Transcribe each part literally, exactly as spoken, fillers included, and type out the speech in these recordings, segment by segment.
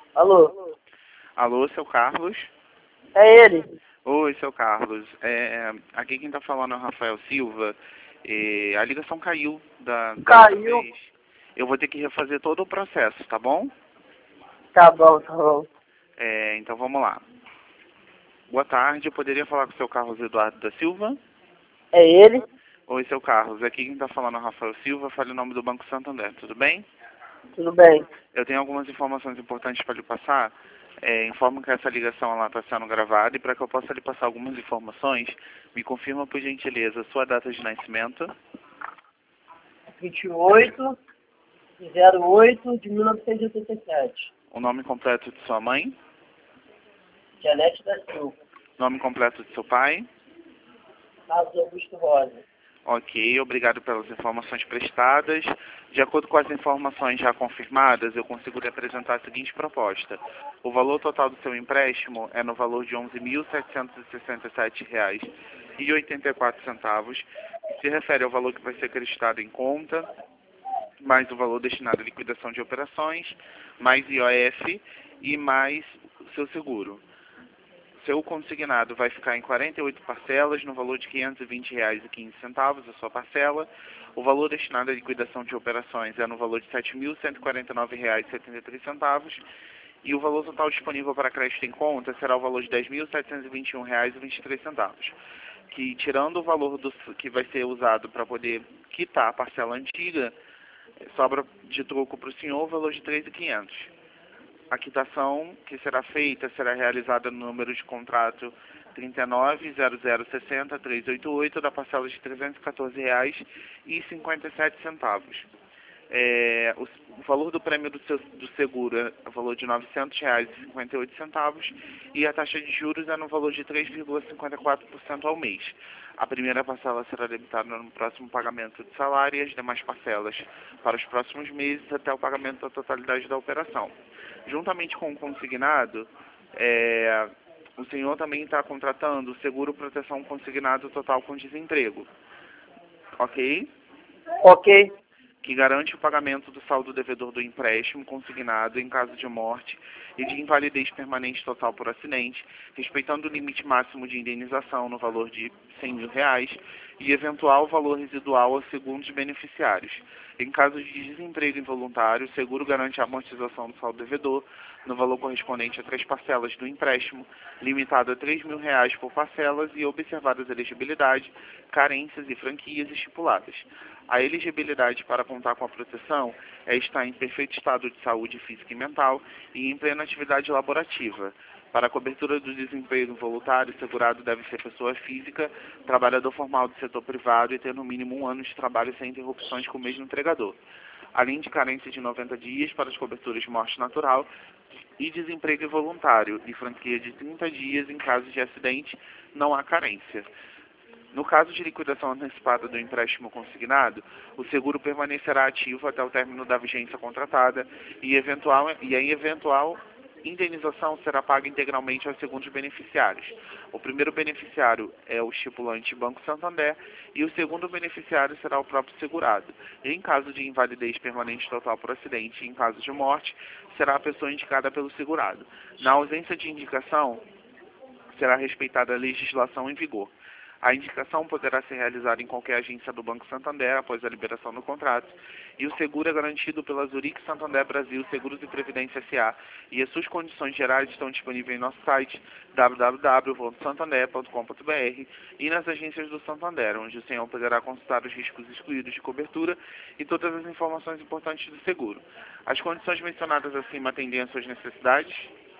Alô? Alô, seu Carlos? É ele? Oi, seu Carlos. É, aqui quem tá falando é o Rafael Silva. E a ligação caiu da, da outra Caiu? vez. Eu vou ter que refazer todo o processo, tá bom? Tá bom, tá bom. É, então vamos lá. Boa tarde, eu poderia falar com o seu Carlos Eduardo da Silva? É ele? Oi, seu Carlos. Aqui quem tá falando é o Rafael Silva. Fale o nome do Banco Santander, tudo bem? Tudo bem? Eu tenho algumas informações importantes para lhe passar. É, informo que essa ligação está sendo gravada e para que eu possa lhe passar algumas informações, me confirma por gentileza sua data de nascimento, vinte e oito de zero oito de mil novecentos e oitenta e sete. o nome completo de sua mãe, Janete da Silva. nome completo de seu pai. Carlos Augusto Rosa. Ok, obrigado pelas informações prestadas. De acordo com as informações já confirmadas, eu consigo lhe apresentar a seguinte proposta. O valor total do seu empréstimo é no valor de onze mil setecentos e sessenta e sete reais e oitenta e quatro centavos, que se refere ao valor que vai ser acreditado em conta, mais o valor destinado à liquidação de operações, mais I O F e mais o seu seguro. Seu consignado vai ficar em quarenta e oito parcelas, no valor de quinhentos e vinte reais e quinze centavos, a sua parcela. O valor destinado à liquidação de operações é no valor de sete mil cento e quarenta e nove reais e setenta e três centavos. E o valor total disponível para crédito em conta será o valor de dez mil setecentos e vinte e um reais e vinte e três centavos. Que, tirando o valor do, que vai ser usado para poder quitar a parcela antiga, sobra de troco para o senhor o valor de três mil e quinhentos reais. A quitação que será feita será realizada no número de contrato trinta e nove zero zero sessenta trezentos e oitenta e oito da parcela de trezentos e quatorze reais e cinquenta e sete centavos. É, o, o valor do prêmio do, seu, do seguro é o valor de novecentos reais e cinquenta e oito centavos e a taxa de juros é no valor de três vírgula cinquenta e quatro por cento ao mês. A primeira parcela será debitada no próximo pagamento de salário e as demais parcelas para os próximos meses até o pagamento da totalidade da operação. Juntamente com o consignado, é, o senhor também está contratando o seguro proteção consignado total com desemprego, ok? Ok. Que garante o pagamento do saldo devedor do empréstimo consignado em caso de morte e de invalidez permanente total por acidente, respeitando o limite máximo de indenização no valor de cem mil reais e eventual valor residual aos segundos beneficiários. Em caso de desemprego involuntário, o seguro garante a amortização do saldo devedor no valor correspondente a três parcelas do empréstimo, limitado a três mil reais por parcelas e observadas a elegibilidade, carências e franquias estipuladas. A elegibilidade para contar com a proteção é estar em perfeito estado de saúde física e mental e em plena atividade laborativa. Para a cobertura do desemprego voluntário, o segurado deve ser pessoa física, trabalhador formal do setor privado e ter no mínimo um ano de trabalho sem interrupções com o mesmo empregador. Além de carência de noventa dias para as coberturas de morte natural e desemprego involuntário e franquia de trinta dias em caso de acidente, não há carência. No caso de liquidação antecipada do empréstimo consignado, o seguro permanecerá ativo até o término da vigência contratada e, eventual, e a eventual indenização será paga integralmente aos segundos beneficiários. O primeiro beneficiário é o estipulante Banco Santander e o segundo beneficiário será o próprio segurado. Em caso de invalidez permanente total por acidente e em caso de morte, será a pessoa indicada pelo segurado. Na ausência de indicação, será respeitada a legislação em vigor. A indicação poderá ser realizada em qualquer agência do Banco Santander após a liberação do contrato e o seguro é garantido pela Zurich Santander Brasil Seguros e Previdência S A e as suas condições gerais estão disponíveis em nosso site w w w ponto santander ponto com ponto b r e nas agências do Santander, onde o senhor poderá consultar os riscos excluídos de cobertura e todas as informações importantes do seguro. As condições mencionadas acima atendem às suas necessidades?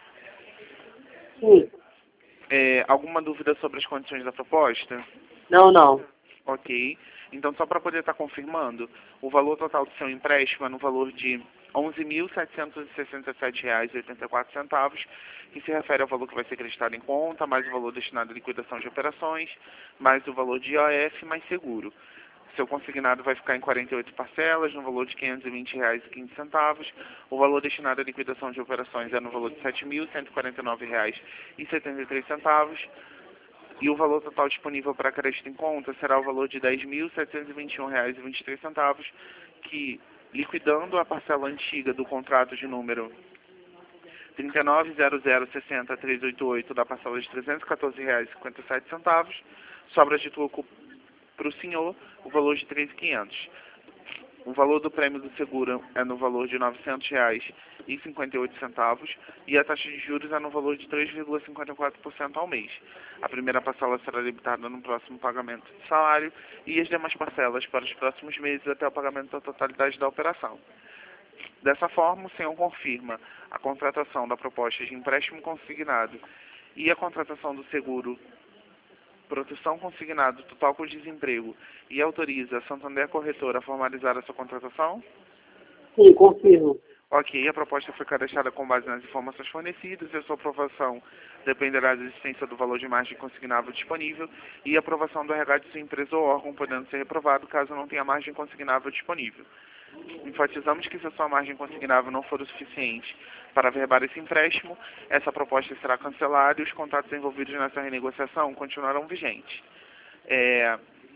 Sim. É, alguma dúvida sobre as condições da proposta? Não, não. Ok. Então, só para poder estar confirmando, o valor total do seu empréstimo é no valor de onze mil setecentos e sessenta e sete reais e oitenta e quatro centavos, que se refere ao valor que vai ser acreditado em conta, mais o valor destinado à liquidação de operações, mais o valor de I O F, mais seguro. Seu consignado vai ficar em quarenta e oito parcelas, no valor de quinhentos e vinte reais e quinze centavos. O valor destinado à liquidação de operações é no valor de sete mil cento e quarenta e nove reais e setenta e três centavos. E o valor total disponível para crédito em conta será o valor de dez mil setecentos e vinte e um reais e vinte e três centavos, que, liquidando a parcela antiga do contrato de número trinta e nove zero zero sessenta trezentos e oitenta e oito da parcela de trezentos e quatorze reais e cinquenta e sete centavos. Sobra de troco para o senhor o valor de três mil e quinhentos. O valor do prêmio do seguro é no valor de novecentos reais e cinquenta e oito centavos e a taxa de juros é no valor de três vírgula cinquenta e quatro por cento ao mês. A primeira parcela será debitada no próximo pagamento de salário e as demais parcelas para os próximos meses até o pagamento da totalidade da operação. Dessa forma, o senhor confirma a contratação da proposta de empréstimo consignado e a contratação do seguro proteção consignado total por desemprego e autoriza a Santander Corretora a formalizar a sua contratação? Sim, confirmo. Ok, a proposta foi cadastrada com base nas informações fornecidas e a sua aprovação dependerá da existência do valor de margem consignável disponível e a aprovação do R H de sua empresa ou órgão, podendo ser reprovado caso não tenha margem consignável disponível. Enfatizamos que se a sua margem consignável não for o suficiente para averbar esse empréstimo, essa proposta será cancelada e os contratos envolvidos nessa renegociação continuarão vigentes. É...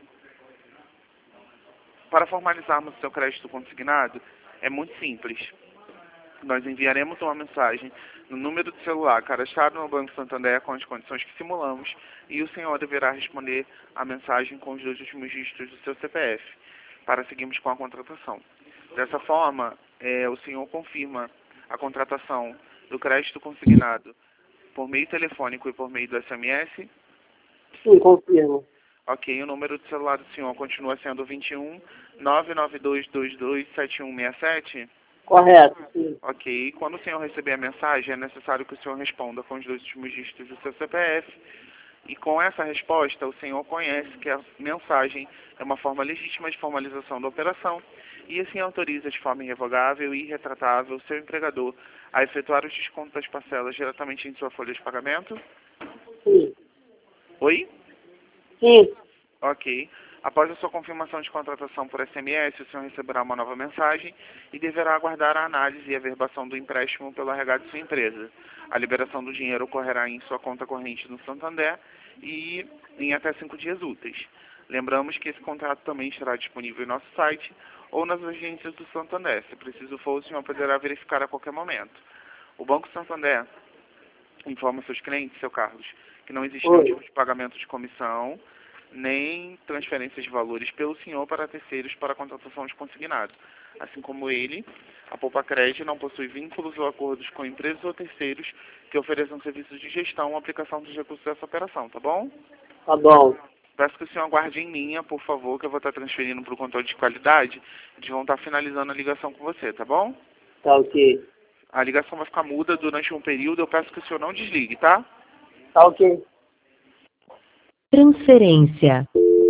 Para formalizarmos o seu crédito consignado, é muito simples. Nós enviaremos uma mensagem no número de celular cadastrado no Banco Santander com as condições que simulamos e o senhor deverá responder a mensagem com os dois últimos dígitos do seu C P F para seguirmos com a contratação. Dessa forma, é, o senhor confirma a contratação do crédito consignado por meio telefônico e por meio do S M S? Sim, confirmo. Ok, o número de celular do senhor continua sendo vinte e um, nove nove dois dois dois, sete um seis sete? Correto, sim. Ok, quando o senhor receber a mensagem, é necessário que o senhor responda com os dois últimos dígitos do seu C P F. E com essa resposta, o senhor conhece que a mensagem é uma forma legítima de formalização da operação e assim autoriza de forma irrevogável e irretratável o seu empregador a efetuar os descontos das parcelas diretamente em sua folha de pagamento? Sim. Oi? Sim. Ok. Após a sua confirmação de contratação por S M S, o senhor receberá uma nova mensagem e deverá aguardar a análise e averbação do empréstimo pelo R H de sua empresa. A liberação do dinheiro ocorrerá em sua conta corrente no Santander e em até cinco dias úteis. Lembramos que esse contrato também estará disponível em nosso site ou nas agências do Santander. Se preciso for, o senhor poderá verificar a qualquer momento. O Banco Santander informa seus clientes, seu Carlos, que não existe nenhum tipo de pagamento de comissão, nem transferências de valores pelo senhor para terceiros para a contratação de consignado. Assim como ele, a Poupa Cred não possui vínculos ou acordos com empresas ou terceiros que ofereçam serviços de gestão ou aplicação dos recursos dessa operação, tá bom? Tá bom. Peço que o senhor aguarde em linha, por favor, que eu vou estar transferindo para o controle de qualidade. Eles vão estar finalizando a ligação com você, tá bom? Tá ok. A ligação vai ficar muda durante um período, eu peço que o senhor não desligue, tá? Tá ok. Transferência.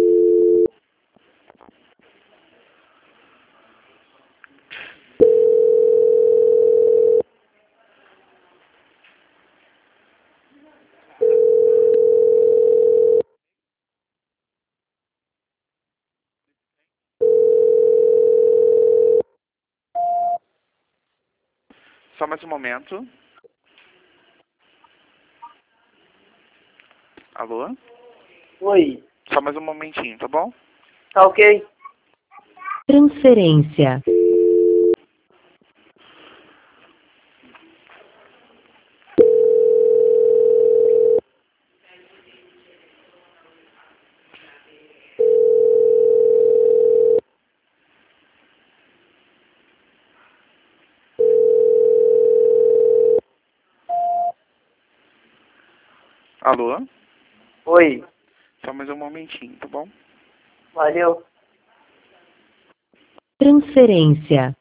Só mais um momento. Alô? Oi. Só mais um momentinho, tá bom? Tá ok? Transferência. Alô? Oi. Só mais um momentinho, tá bom? Valeu. Transferência.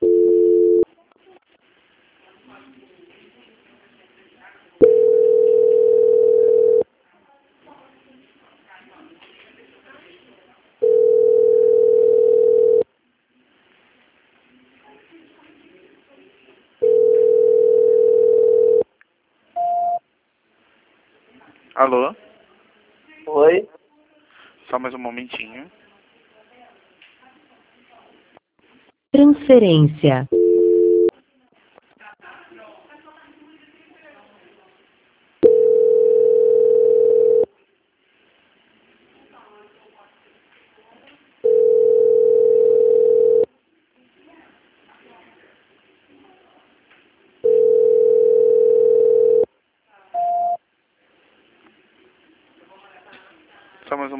Alô? Oi. Só mais um momentinho. Transferência.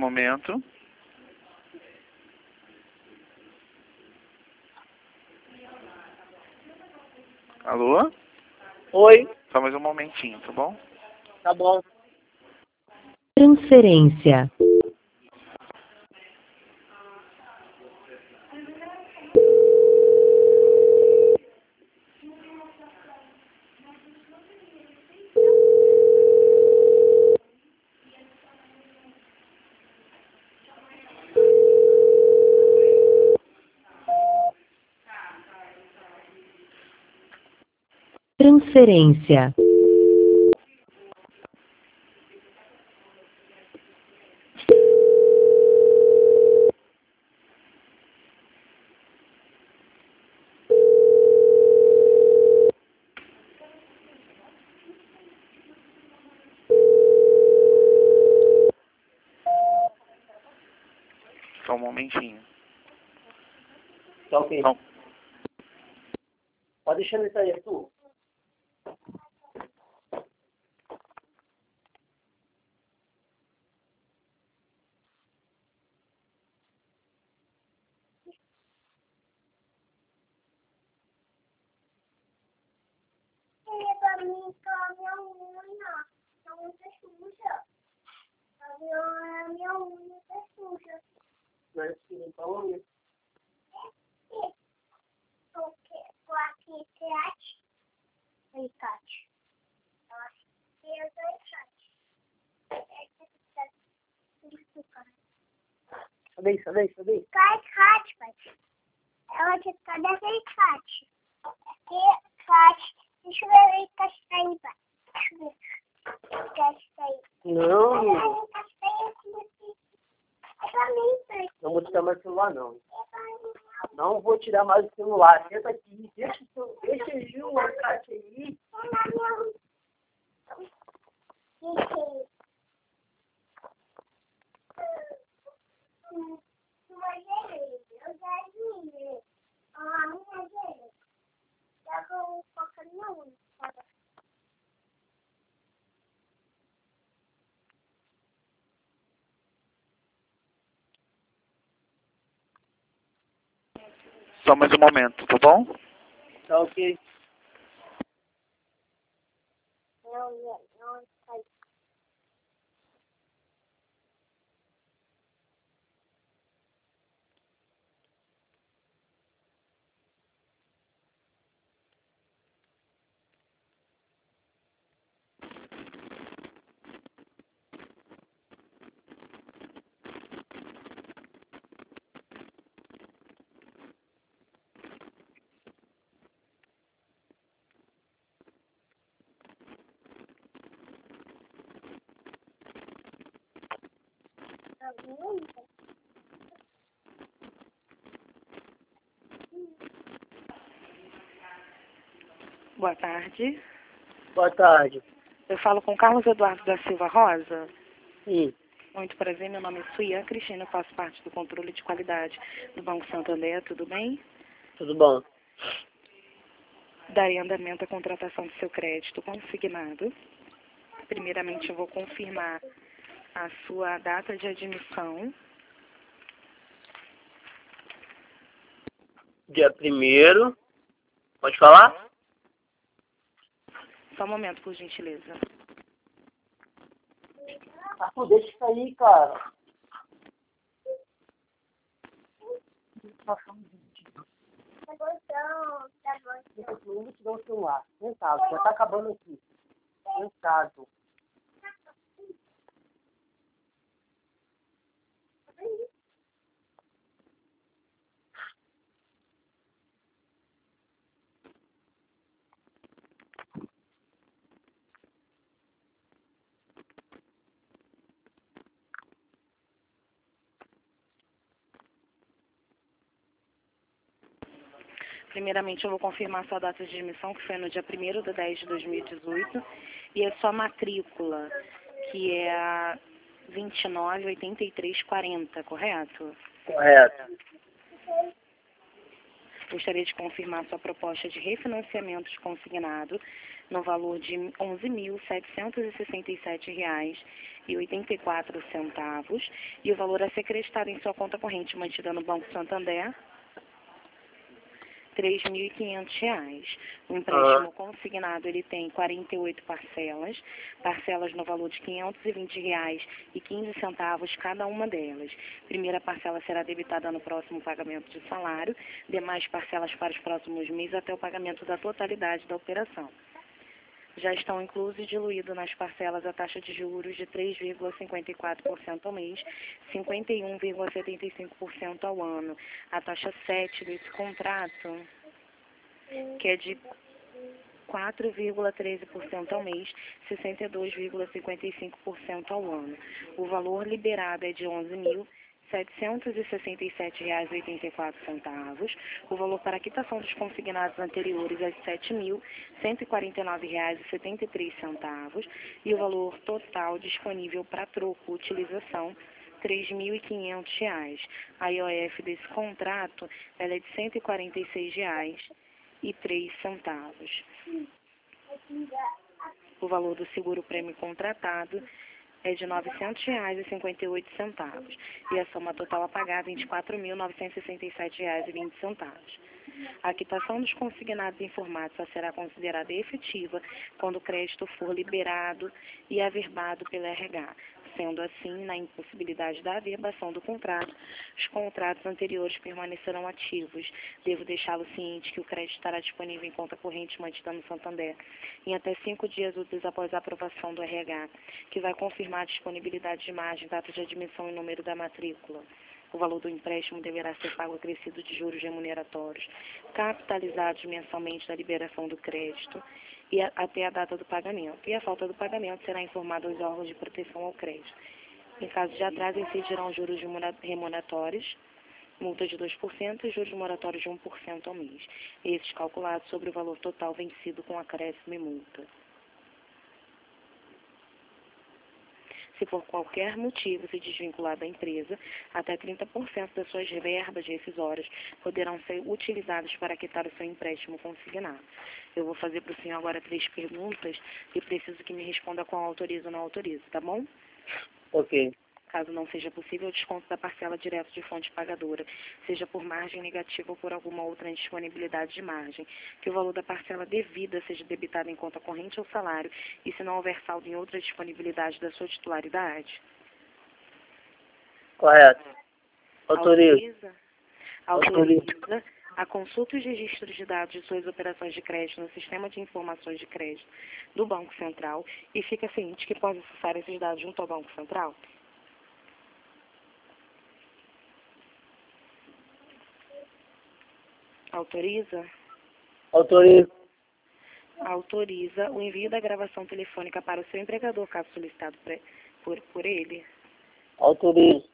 momento. Alô? Oi, Só mais um momentinho, tá bom? tá bom. Transferência. Transferência. Só um momentinho. Tá ok. Então, Pode deixar ele sair, Arthur. Pra mim, a minha unha tá muito suja. A minha, a minha unha tá suja. Mas que limpar a unha. Porque tô aqui, Cate. Oi, Cate. Eu sou Cate. Sobe aí, sobe aí, sobe aí. Cate, Cate, pai. Ela te cadê aquele Cate? Aqui, Cate. Deixa eu ver o Cate tá aí, pai. Deixa eu ver. O Cate tá aí. Não, O Cate tá aí aqui. É pra mim, pai. não vou tirar mais o celular, não. É pra mim. Não vou tirar mais o celular. Senta aqui. Deixa o seu... Deixa aí o abacate aí. É na minha unha. Deixa aí. Mas ele, eu já vi. A minha dele. Já vou colocar na unha. só mais um momento, tá bom? Tá ok. Não, não, não, sai. Tá vendo? Boa tarde. Boa tarde. Eu falo com Carlos Eduardo da Silva Rosa. Sim, Muito prazer, meu nome é Suian Cristina, eu faço parte do controle de qualidade do Banco Santander, tudo bem? tudo bom. Darei andamento à contratação do seu crédito consignado. Primeiramente, eu vou confirmar a sua data de admissão. Dia primeiro. Pode falar? Só um momento, por gentileza. Arthur, deixa isso aí, cara. Tá bom, então. Tá bom, então. Eu não vou te dar o celular. Sentado, já tá acabando aqui. Sentado. Primeiramente, eu vou confirmar a sua data de admissão, que foi no dia primeiro de dez de dois mil e dezoito, e a sua matrícula, que é a vinte e nove, oitenta e três, quarenta, correto? Correto. Gostaria de confirmar sua proposta de refinanciamento de consignado no valor de onze mil setecentos e sessenta e sete reais e oitenta e quatro centavos e o valor a ser creditado em sua conta corrente mantida no Banco Santander, três mil e quinhentos reais. O empréstimo Ah. consignado ele tem quarenta e oito parcelas, parcelas no valor de quinhentos e vinte reais e quinze centavos cada uma delas. Primeira parcela será debitada no próximo pagamento de salário, demais parcelas para os próximos meses até o pagamento da totalidade da operação. Já estão inclusos e diluídos nas parcelas a taxa de juros de três vírgula cinquenta e quatro por cento ao mês, cinquenta e um vírgula setenta e cinco por cento ao ano. A taxa sete desse contrato, que é de quatro vírgula treze por cento ao mês, sessenta e dois vírgula cinquenta e cinco por cento ao ano. O valor liberado é de onze mil setecentos e sessenta e sete reais e oitenta e quatro centavos. O valor para a quitação dos consignados anteriores é de sete mil cento e quarenta e nove reais e setenta e três centavos. E o valor total disponível para troco, utilização, três mil e quinhentos reais. A I O F desse contrato ela é de cento e quarenta e seis reais e três centavos. O valor do seguro prêmio contratado é de novecentos reais e cinquenta e oito centavos e a soma total a pagar é vinte e quatro mil novecentos e sessenta e sete reais e vinte centavos. A quitação dos consignados informados só será considerada efetiva quando o crédito for liberado e averbado pelo R H. Sendo assim, na impossibilidade da averbação do contrato, os contratos anteriores permanecerão ativos. Devo deixá-lo ciente que o crédito estará disponível em conta corrente mantida no Santander em até cinco dias úteis após a aprovação do R H, que vai confirmar a disponibilidade de margem, data de admissão e número da matrícula. O valor do empréstimo deverá ser pago acrescido de juros remuneratórios, capitalizados mensalmente da liberação do crédito e a, até a data do pagamento. E a falta do pagamento será informada aos órgãos de proteção ao crédito. Em caso de atraso, incidirão juros remuneratórios, multa de dois por cento e juros moratórios de um por cento ao mês. Esses calculados sobre o valor total vencido com acréscimo e multa. Se por qualquer motivo se desvincular da empresa, até trinta por cento das suas verbas rescisórias poderão ser utilizadas para quitar o seu empréstimo consignado. Eu vou fazer para o senhor agora três perguntas e preciso que me responda com autoriza ou não autoriza, tá bom? Ok. Caso não seja possível, o desconto da parcela direto de fonte pagadora, seja por margem negativa ou por alguma outra indisponibilidade de margem, que o valor da parcela devida seja debitado em conta corrente ou salário, e se não houver saldo em outra disponibilidade da sua titularidade. Correto. Autoriza. Autoriza. Autoriza a consulta e os registros de dados de suas operações de crédito no Sistema de Informações de Crédito do Banco Central e fica ciente que pode acessar esses dados junto ao Banco Central. Autoriza? Autoriza. Autoriza o envio da gravação telefônica para o seu empregador, caso solicitado por, por ele. Autoriza.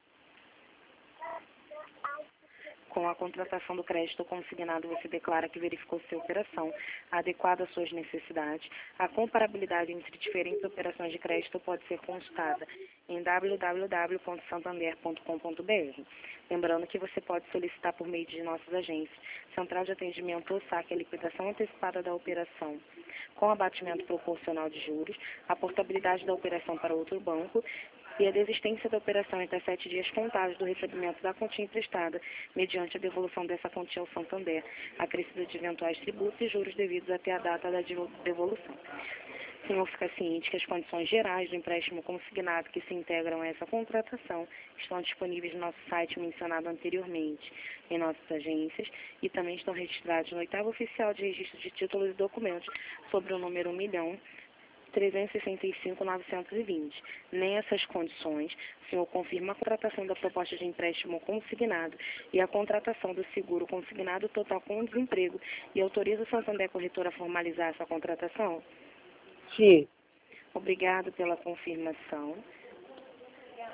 Com a contratação do crédito consignado, você declara que verificou sua operação adequada às suas necessidades. A comparabilidade entre diferentes operações de crédito pode ser consultada em w w w ponto santander ponto com ponto b r. Lembrando que você pode solicitar por meio de nossas agências, Central de Atendimento ou saque, a liquidação antecipada da operação com abatimento proporcional de juros, a portabilidade da operação para outro banco e a desistência da operação entre sete dias contados do recebimento da quantia emprestada, mediante a devolução dessa quantia ao Santander, acrescida de eventuais tributos e juros devidos até a data da devolução. O senhor fica ciente que as condições gerais do empréstimo consignado que se integram a essa contratação estão disponíveis no nosso site mencionado anteriormente, em nossas agências, e também estão registrados no oitavo oficial de registro de títulos e documentos sobre o número um milhão trezentos e sessenta e cinco mil novecentos e vinte. Nessas condições, o senhor confirma a contratação da proposta de empréstimo consignado e a contratação do seguro consignado total com o desemprego e autoriza o Santander Corretora a formalizar essa contratação? Sim. Obrigado pela confirmação.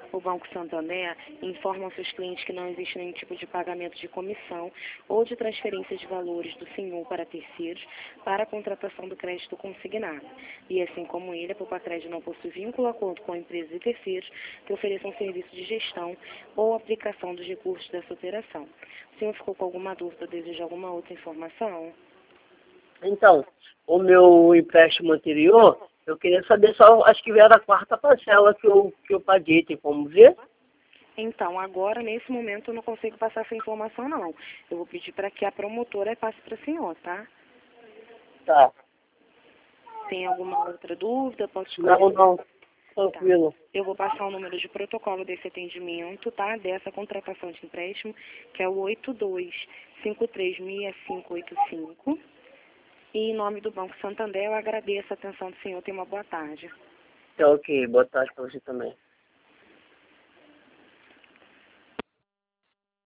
O Banco Santander informa aos seus clientes que não existe nenhum tipo de pagamento de comissão ou de transferência de valores do senhor para terceiros para a contratação do crédito consignado. E assim como ele, a Poupa-Crédito não possui vínculo acordo com empresas e terceiros que ofereçam serviço de gestão ou aplicação dos recursos dessa operação. O senhor ficou com alguma dúvida, deseja alguma outra informação? Então, o meu empréstimo anterior, eu queria saber só, acho que era a quarta parcela que eu, que eu paguei, tem como ver? Então, agora, nesse momento, eu não consigo passar essa informação, não. Eu vou pedir para que a promotora passe para o senhor, tá? Tá. Tem alguma outra dúvida? Pode escolher. Não, não. Tranquilo. Tá. Eu vou passar o número de protocolo desse atendimento, tá? Dessa contratação de empréstimo, que é o oito dois cinco três seis cinco oito cinco. E em nome do Banco Santander, eu agradeço a atenção do senhor. Tenha uma boa tarde. Tá ok. Boa tarde para você também.